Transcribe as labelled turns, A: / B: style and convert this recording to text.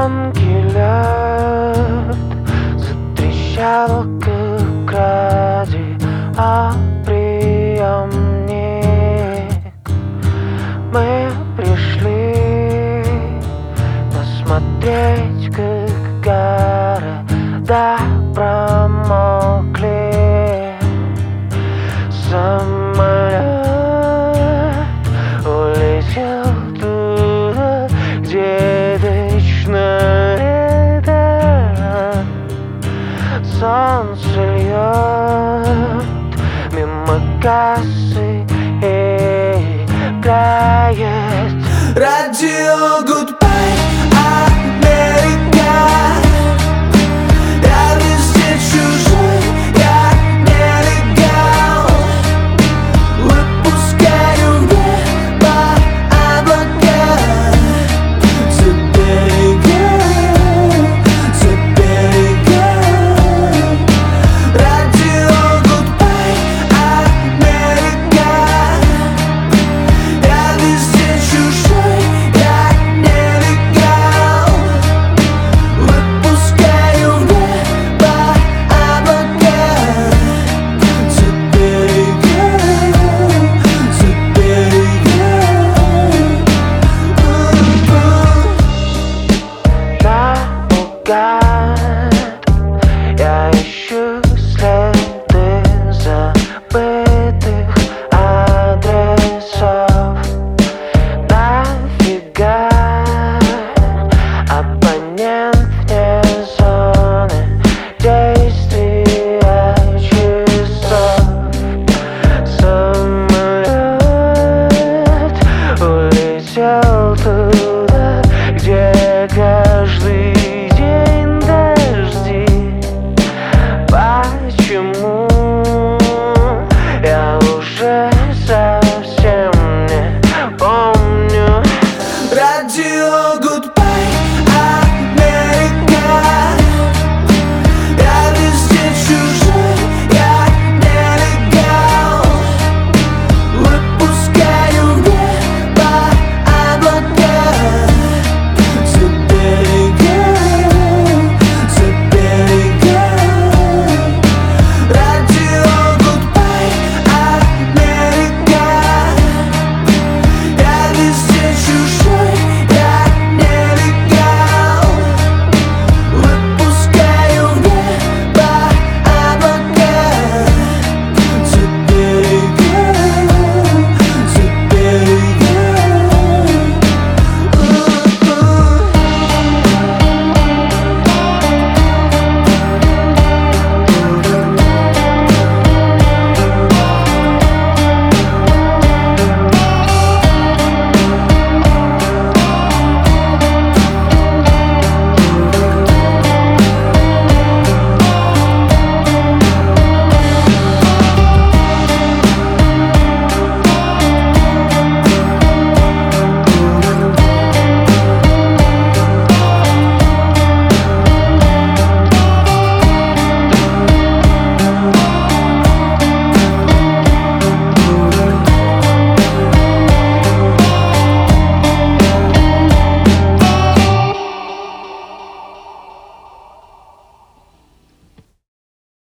A: Тонкий лед затрещал к радиоприемник. Мы пришли посмотреть, как города промокли. Самолет улетел туда, где вечно лето. Солнце льет мимо кассы и играет радио Goodbye Америка. Я везде чужой, я нелегал. Выпускаю в небо облака. За берега, за берега. Радио Goodbye Америка. Я везде чужой, я нелегал. Выпускаю в небо облака. За берега, за берега. Наугад